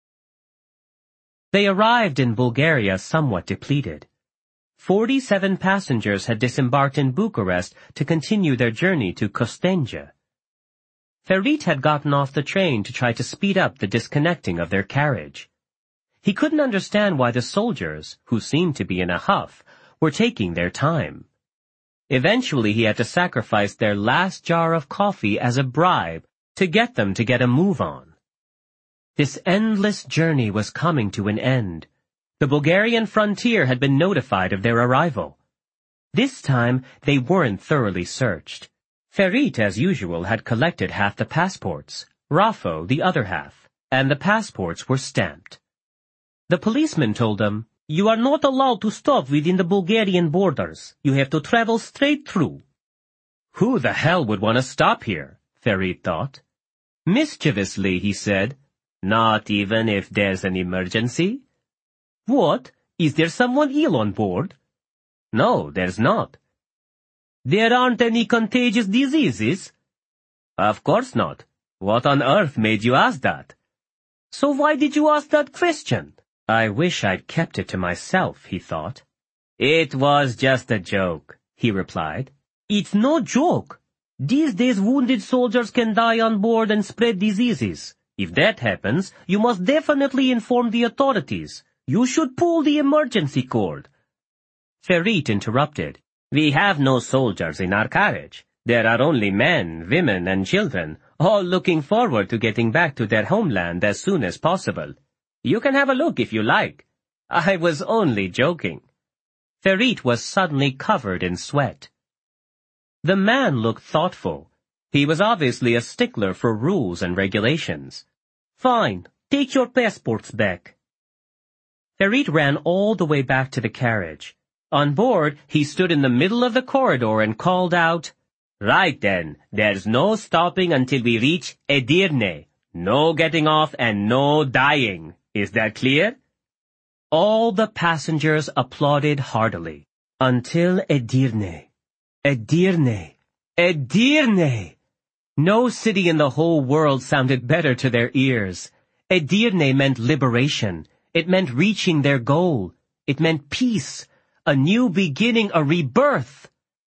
They arrived in Bulgaria somewhat depleted. Forty-seven passengers had disembarked in Bucharest to continue their journey to Costenja. Ferit had gotten off the train to try to speed up the disconnecting of their carriage. He couldn't understand why the soldiers, who seemed to be in a huff, were taking their time. Eventually he had to sacrifice their last jar of coffee as a bribe to get them to get a move on. This endless journey was coming to an end. The Bulgarian frontier had been notified of their arrival. This time they weren't thoroughly searched. Ferit, as usual, had collected half the passports, Raffo the other half, and the passports were stamped. The policeman told them, "You are not allowed to stop within the Bulgarian borders. You have to travel straight through." Who the hell would want to stop here? Ferit thought. Mischievously, he said, "Not even if there's an emergency?" "What? Is there someone ill on board?" "No, there's not." "There aren't any contagious diseases?" "Of course not. What on earth made you ask that?" "So why did you ask that question?" I wish I'd kept it to myself, he thought. "It was just a joke," he replied. "It's no joke. These days wounded soldiers can die on board and spread diseases. If that happens, you must definitely inform the authorities. You should pull the emergency cord." Ferit interrupted. "We have no soldiers in our carriage. There are only men, women, and children, all looking forward to getting back to their homeland as soon as possible. You can have a look if you like. I was only joking." Ferit was suddenly covered in sweat. The man looked thoughtful. He was obviously a stickler for rules and regulations. "Fine, take your passports back." Ferit ran all the way back to the carriage. On board, he stood in the middle of the corridor and called out, "Right then, there's no stopping until we reach Edirne. No getting off and no dying. Is that clear?" All the passengers applauded heartily. Until Edirne. Edirne. Edirne! No city in the whole world sounded better to their ears. Edirne meant liberation. It meant reaching their goal. It meant peace. A new beginning, a rebirth.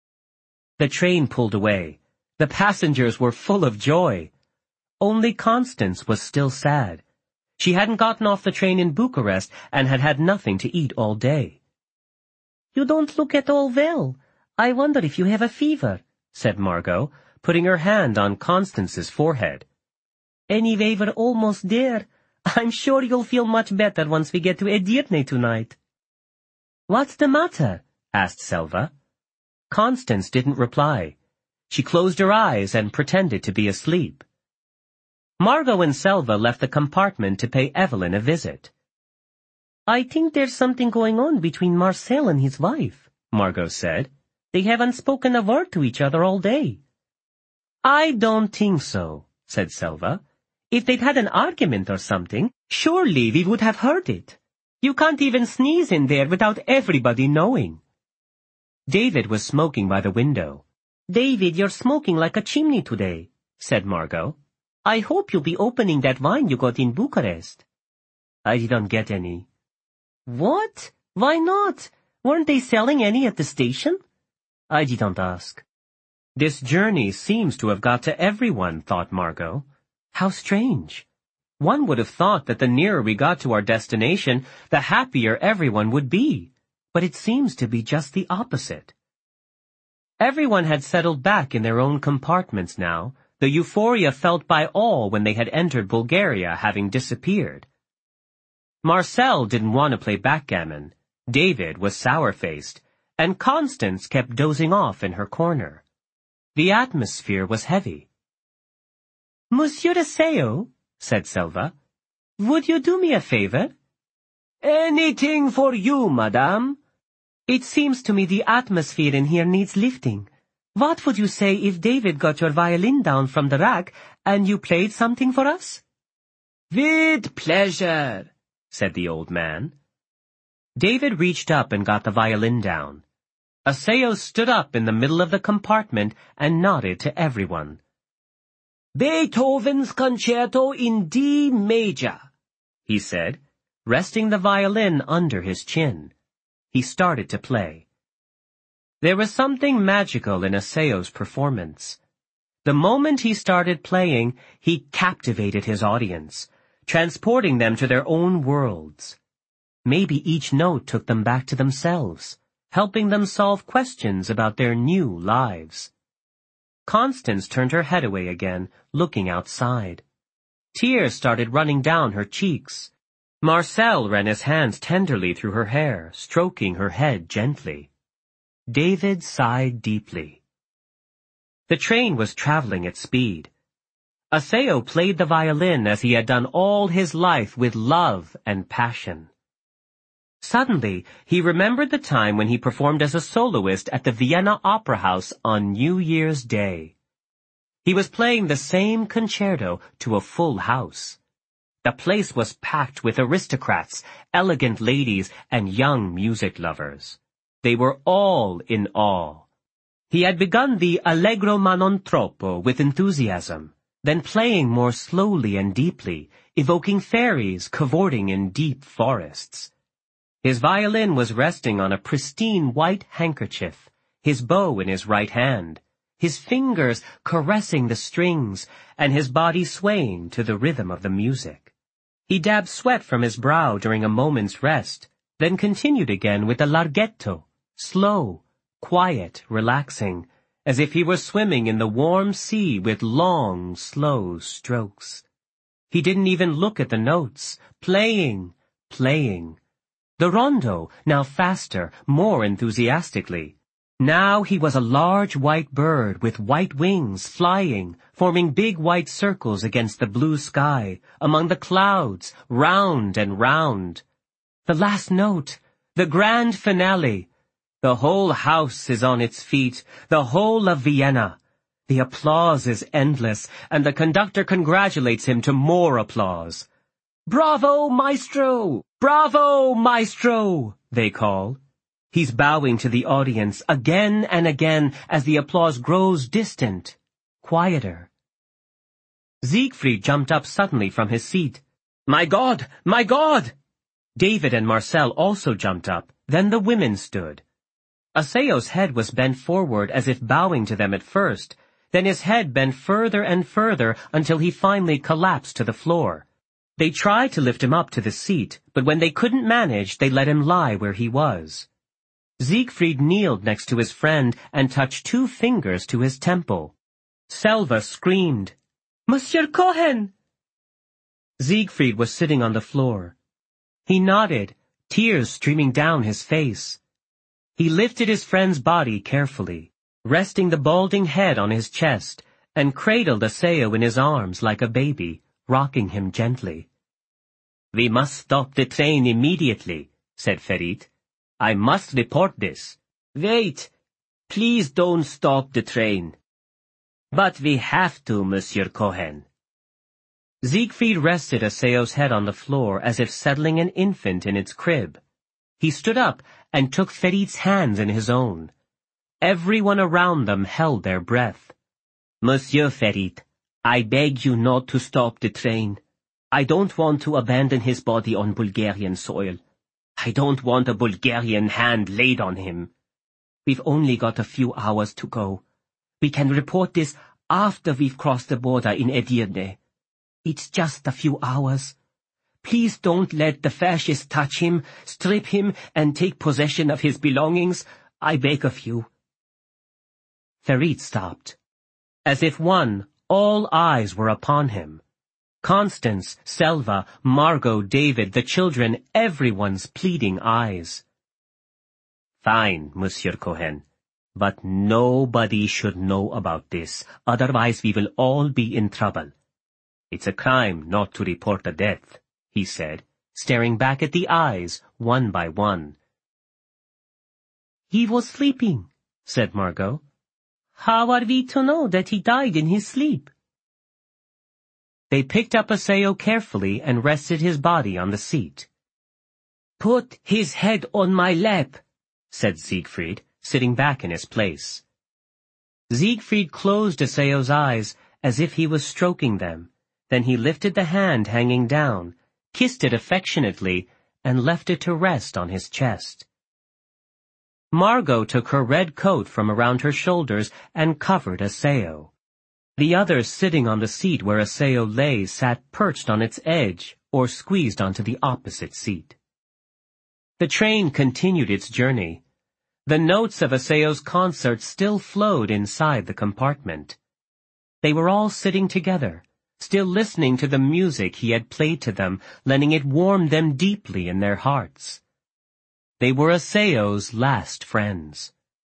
The train pulled away. The passengers were full of joy. Only Constance was still sad. She hadn't gotten off the train in Bucharest and had had nothing to eat all day. "You don't look at all well. I wonder if you have a fever," said Margot, putting her hand on Constance's forehead. "Anyway, we're almost there. I'm sure you'll feel much better once we get to Edirne tonight." "What's the matter?" asked Selva. Constance didn't reply. She closed her eyes and pretended to be asleep. Margot and Selva left the compartment to pay Evelyn a visit. "I think there's something going on between Marcel and his wife," Margot said. "They haven't spoken a word to each other all day." "I don't think so," said Selva. "If they'd had an argument or something, surely we would have heard it."
You can't even sneeze in there without everybody knowing.
David was smoking by the window.
David, you're smoking like a chimney today, said Margot. I hope you'll be opening that wine you got in Bucharest.
I didn't get any.
What? Why not? Weren't they selling any at the station?
I didn't ask. This journey seems to have got to everyone, thought Margot. How strange. One would have thought that the nearer we got to our destination, the happier everyone would be. But it seems to be just the opposite. Everyone had settled back in their own compartments now, the euphoria felt by all when they had entered Bulgaria having disappeared. Marcel didn't want to play backgammon, David was sour-faced, and Constance kept dozing off in her corner. The atmosphere was heavy.
Monsieur Aseo, said Selva, would you do me a favor?
Anything for you, madame.
It seems to me the atmosphere in here needs lifting. What would you say if David got your violin down from the rack and you played something for us?
With pleasure,
said the old man. David reached up and got the violin down. Aseo stood up in the middle of the compartment and nodded to everyone.
Beethoven's Concerto in D major,
he said, resting the violin under his chin. He started to play. There was something magical in Aseo's performance. The moment he started playing, he captivated his audience, transporting them to their own worlds. Maybe each note took them back to themselves, helping them solve questions about their new lives. Constance turned her head away again, looking outside. Tears started running down her cheeks. Marcel ran his hands tenderly through her hair, stroking her head gently. David sighed deeply. The train was traveling at speed. Aseo played the violin as he had done all his life with love and passion. Suddenly, he remembered the time when he performed as a soloist at the Vienna Opera House on New Year's Day. He was playing the same concerto to a full house. The place was packed with aristocrats, elegant ladies, and young music lovers. They were all in awe. He had begun the Allegro ma non troppo with enthusiasm, then playing more slowly and deeply, evoking fairies cavorting in deep forests. His violin was resting on a pristine white handkerchief, his bow in his right hand, his fingers caressing the strings, and his body swaying to the rhythm of the music. He dabbed sweat from his brow during a moment's rest, then continued again with the larghetto, slow, quiet, relaxing, as if he were swimming in the warm sea with long, slow strokes. He didn't even look at the notes, playing, playing. The rondo, now faster, more enthusiastically. Now he was a large white bird with white wings flying, forming big white circles against the blue sky, among the clouds, round and round. The last note, the grand finale. The whole house is on its feet, the whole of Vienna. The applause is endless, and the conductor congratulates him to more applause.
Bravo, maestro!
Bravo, maestro! They call. He's bowing to the audience again and again as the applause grows distant, quieter. Siegfried jumped up suddenly from his seat. My God! My God! David and Marcel also jumped up. Then the women stood. Aseo's head was bent forward as if bowing to them at first. Then his head bent further and further until he finally collapsed to the floor. They tried to lift him up to the seat, but when they couldn't manage, they let him lie where he was. Siegfried kneeled next to his friend and touched two fingers to his temple. Selva screamed, Monsieur Cohen! Siegfried was sitting on the floor. He nodded, tears streaming down his face. He lifted his friend's body carefully, resting the balding head on his chest, and cradled Aseo in his arms like a baby, rocking him gently. We must stop the train immediately, said Ferit. I must report this.
Wait, please don't stop the train.
But we have to, Monsieur Cohen. Siegfried rested Aseo's head on the floor as if settling an infant in its crib. He stood up and took Ferit's hands in his own. Everyone around them held their breath. "Monsieur Ferit, I beg you not to stop the train. I don't want to abandon his body on Bulgarian soil. I don't want a Bulgarian hand laid on him. We've only got a few hours to go. We can report this after we've crossed the border in Edirne. It's just a few hours. Please don't let the fascists touch him, strip him, and take possession of his belongings. I beg of you." Ferit stopped. As if one, all eyes were upon him. Constance, Selva, Margot, David, the children, everyone's pleading eyes. "Fine, Monsieur Cohen, but nobody should know about this, otherwise we will all be in trouble. It's a crime not to report a death," he said, staring back at the eyes, one by one. "He was sleeping," said Margot. "How are we to know that he died in his sleep?" They picked up Aseo carefully and rested his body on the seat. "Put his head on my lap," said Siegfried, sitting back in his place. Siegfried closed Aseo's eyes as if he was stroking them. Then he lifted the hand hanging down, kissed it affectionately, and left it to rest on his chest. Margot took her red coat from around her shoulders and covered Aseo. The others sitting on the seat where Aseo lay sat perched on its edge or squeezed onto the opposite seat. The train continued its journey. The notes of Aseo's concert still flowed inside the compartment. They were all sitting together, still listening to the music he had played to them, letting it warm them deeply in their hearts. They were Aseo's last friends.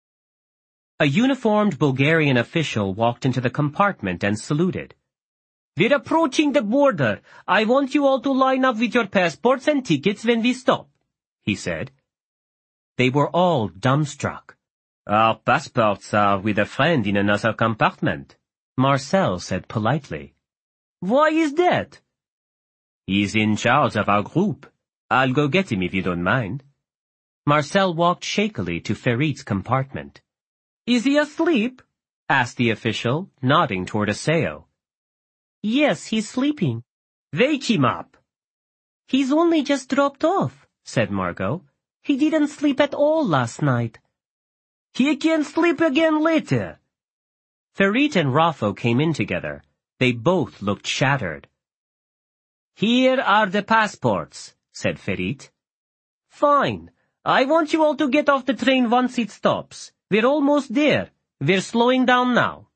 A uniformed Bulgarian official walked into the compartment and saluted. "We're approaching the border. I want you all to line up with your passports and tickets when we stop," he said. They were all dumbstruck. "Our passports are with a friend in another compartment," Marcel said politely. "Why is that?" "He's in charge of our group. I'll go get him if you don't mind." Marcel walked shakily to Ferit's compartment. "Is he asleep?" asked the official, nodding toward Aseo. "Yes, he's sleeping." "Wake him up." "He's only just dropped off," said Margot. "He didn't sleep at all last night." "He can sleep again later." Ferit and Raffo came in together. They both looked shattered. "Here are the passports," said Ferit. "Fine. I want you all to get off the train once it stops. We're almost there. We're slowing down now."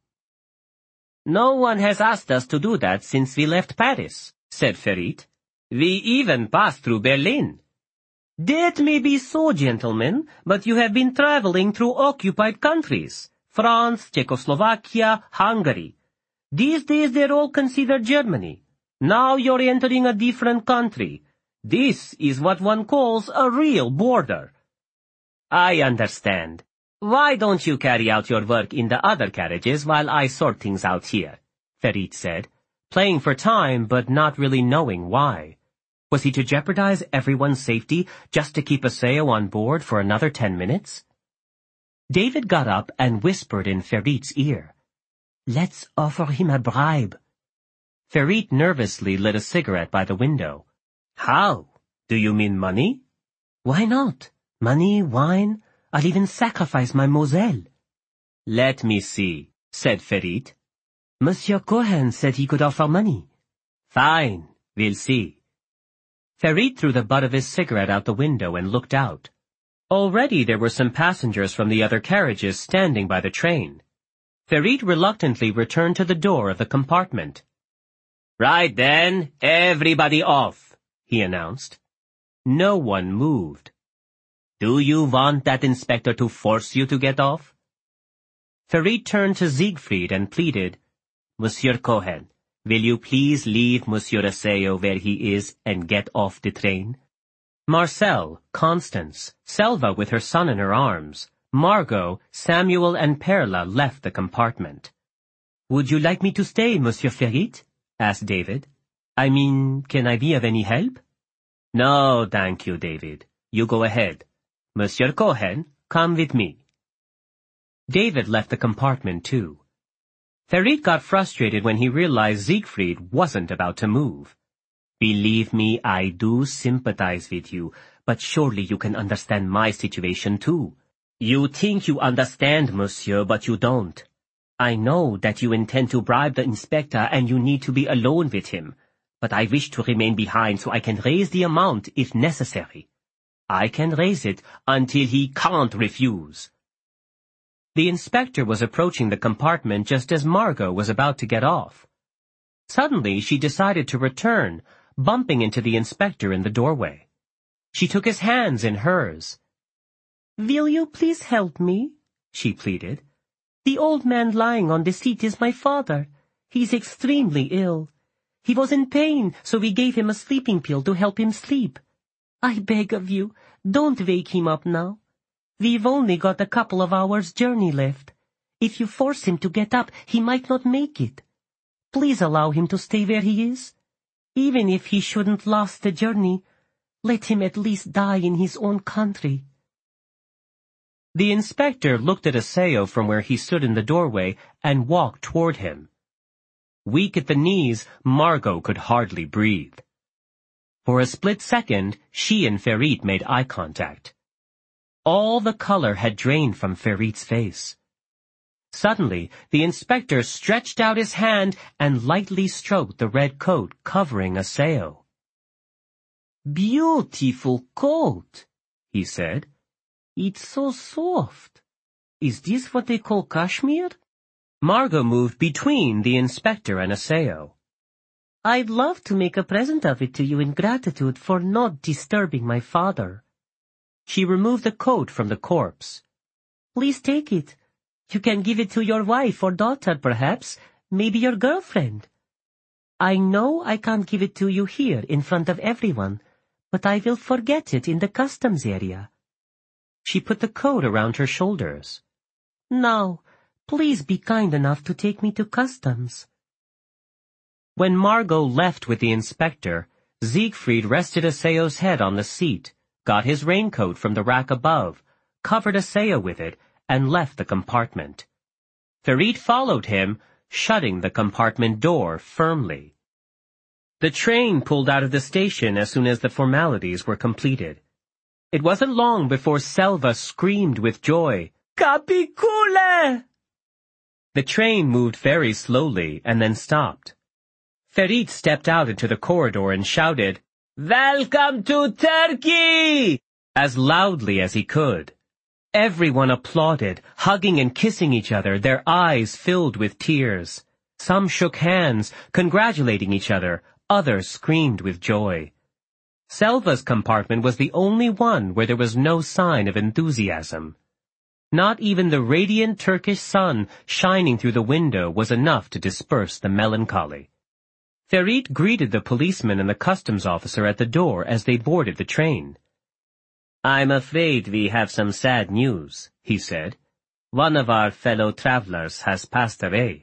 "No one has asked us to do that since we left Paris," said Ferit. "We even passed through Berlin." "That may be so, gentlemen, but you have been traveling through occupied countries. France, Czechoslovakia, Hungary. These days they're all considered Germany. Now you're entering a different country. This is what one calls a real border." "I understand. Why don't you carry out your work in the other carriages while I sort things out here?" Ferit said, playing for time but not really knowing why. Was he to jeopardize everyone's safety just to keep Aseo on board for another ten minutes? David got up and whispered in Ferit's ear. "Let's offer him a bribe." Ferit nervously lit a cigarette by the window. "How? Do you mean money?" "Why not? Money, wine, I'll even sacrifice my Moselle." "Let me see," said Ferit. "Monsieur Cohen said he could offer money." "Fine, we'll see." Ferit threw the butt of his cigarette out the window and looked out. Already there were some passengers from the other carriages standing by the train. Ferit reluctantly returned to the door of the compartment. "Right then, everybody off," he announced. No one moved. "Do you want that inspector to force you to get off?" Ferit turned to Siegfried and pleaded, "Monsieur Cohen, will you please leave Monsieur Aseo where he is and get off the train?" Marcel, Constance, Selva with her son in her arms, Margot, Samuel and Perla left the compartment. "Would you like me to stay, Monsieur Ferit?" asked David. I mean, can I be of any help? No, thank you, David. You go ahead. Monsieur Cohen, come with me. David left the compartment too. Ferit got frustrated when he realized Siegfried wasn't about to move. Believe me, I do sympathize with you, but surely you can understand my situation too. You think you understand, monsieur, but you don't. I know that you intend to bribe the inspector and you need to be alone with him, but I wish to remain behind so I can raise the amount if necessary. I can raise it until he can't refuse. The inspector was approaching the compartment just as Margot was about to get off. Suddenly, she decided to return, bumping into the inspector in the doorway. She took his hands in hers. "Will you please help me?" she pleaded. "The old man lying on the seat is my father. He's extremely ill. He was in pain, so we gave him a sleeping pill to help him sleep. I beg of you, don't wake him up now. We've only got a couple of hours' journey left. If you force him to get up, he might not make it. Please allow him to stay where he is. Even if he shouldn't last the journey, let him at least die in his own country." The inspector looked at Aseo from where he stood in the doorway and walked toward him. Weak at the knees, Margot could hardly breathe. For a split second, she and Ferit made eye contact. All the color had drained from Ferit's face. Suddenly, the inspector stretched out his hand and lightly stroked the red coat covering Aseo. "Beautiful coat," he said. "It's so soft. Is this what they call cashmere?" Margot moved between the inspector and Aseo. "I'd love to make a present of it to you in gratitude for not disturbing my father." She removed the coat from the corpse. "Please take it. You can give it to your wife or daughter, perhaps, maybe your girlfriend. I know I can't give it to you here in front of everyone, but I will forget it in the customs area." She put the coat around her shoulders. "Now, please be kind enough to take me to customs." When Margot left with the inspector, Siegfried rested Aseo's head on the seat, got his raincoat from the rack above, covered Aseo with it, and left the compartment. Ferit followed him, shutting the compartment door firmly. The train pulled out of the station as soon as the formalities were completed. It wasn't long before Selva screamed with joy, "Capicule!" The train moved very slowly and then stopped. Ferit stepped out into the corridor and shouted, "Welcome to Turkey!" as loudly as he could. Everyone applauded, hugging and kissing each other, their eyes filled with tears. Some shook hands, congratulating each other, others screamed with joy. Selva's compartment was the only one where there was no sign of enthusiasm. Not even the radiant Turkish sun shining through the window was enough to disperse the melancholy. Ferit greeted the policeman and the customs officer at the door as they boarded the train. "I'm afraid we have some sad news," he said. "One of our fellow travelers has passed away."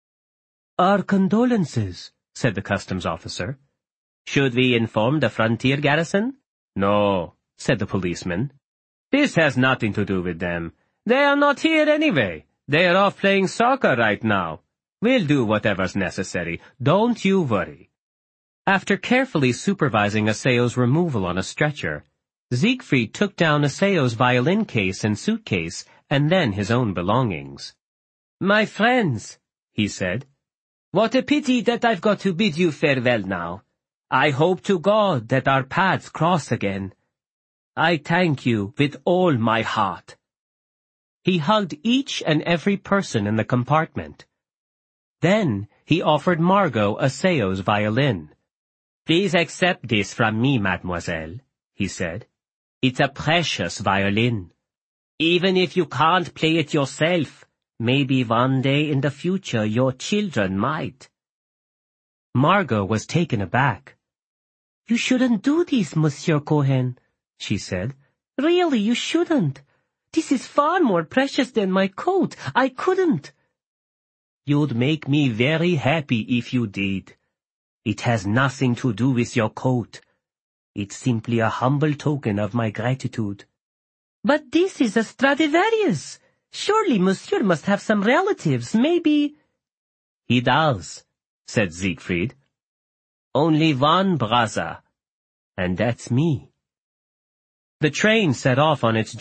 "Our condolences," said the customs officer. "Should we inform the frontier garrison?" "No," said the policeman. "This has nothing to do with them. They are not here anyway. They are off playing soccer right now. We'll do whatever's necessary. Don't you worry." After carefully supervising Aseo's removal on a stretcher, Siegfried took down Aseo's violin case and suitcase and then his own belongings. "My friends," he said, "what a pity that I've got to bid you farewell now. I hope to God that our paths cross again. I thank you with all my heart." He hugged each and every person in the compartment. Then he offered Margot Aseo's violin. "Please accept this from me, mademoiselle," he said. "It's a precious violin. Even if you can't play it yourself, maybe one day in the future your children might." Margot was taken aback. "You shouldn't do this, Monsieur Cohen," she said. "Really, you shouldn't. This is far more precious than my coat. I couldn't." "You'd make me very happy if you did.
It has nothing to do with your coat. It's simply a humble token of my gratitude."
"But this is a Stradivarius. Surely Monsieur must have some relatives, maybe—"
"He does," said Siegfried. "Only one brother, and that's me." The train set off on its